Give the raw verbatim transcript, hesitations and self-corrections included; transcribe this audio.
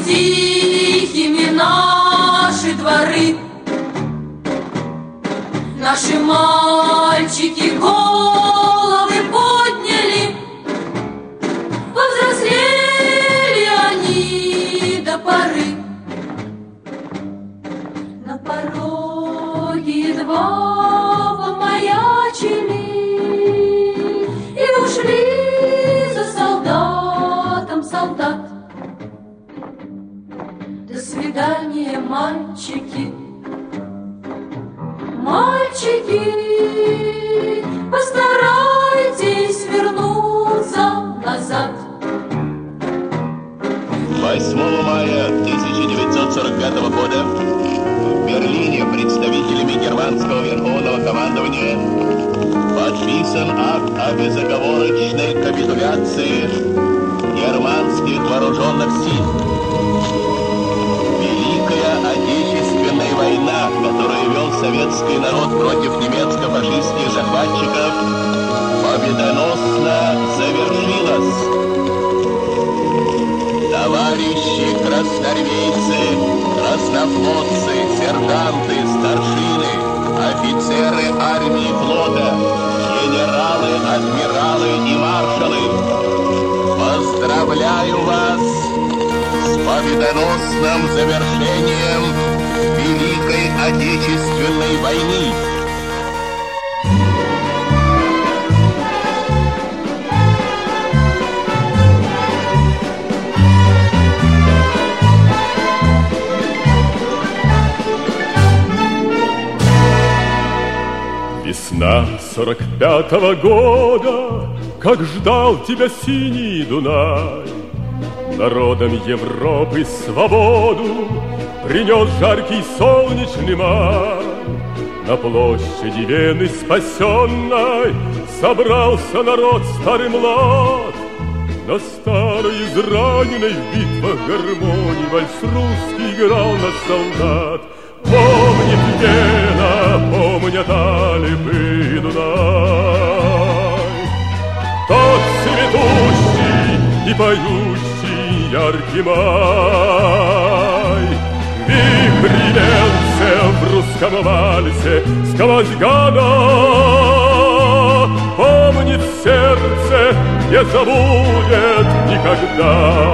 тихими наши дворы. Наши мальчики головы подняли, повзрослели они до поры. На пороге едва помаячили и ушли за солдатом солдат. До свидания, мальчики, мальчики, постарайтесь вернуться назад. восьмого мая тысяча девятьсот сорок пятого года в Берлине представителями германского верховного командования подписан акт о безоговорочной капитуляции германских вооруженных сил. Великая Отечественная война, которую вел советский народ против немецко-фашистских захватчиков, победоносно завершилась. Товарищи красноармейцы, краснофлотцы, сержанты, старшины, офицеры армии и флота, генералы, адмиралы и маршалы, поздравляю вас с победоносным завершением Великой Отечественной войны. Весна сорок пятого года, как ждал тебя синий Дунай, народам Европы свободу принес жаркий солнечный май. На площади Вены спасенной собрался народ старый млад. На старой израненной в битвах гармонии вальс русский играл на солдат. Помнит Вена, помнят Алпы и Дунай, тот цветущий и поющий яркий май. Вихри немцев в русском вальсе сквозь года помнит сердце, не забудет никогда.